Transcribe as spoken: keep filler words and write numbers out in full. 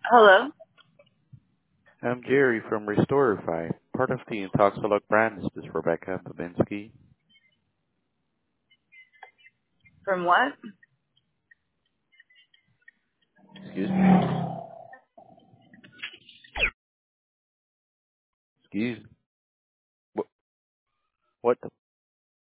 Hello? I'm Jerry from Restorify, part of the Intoxilog brand. Is this Rebecca Babinski? From what? Excuse me? Excuse What, what the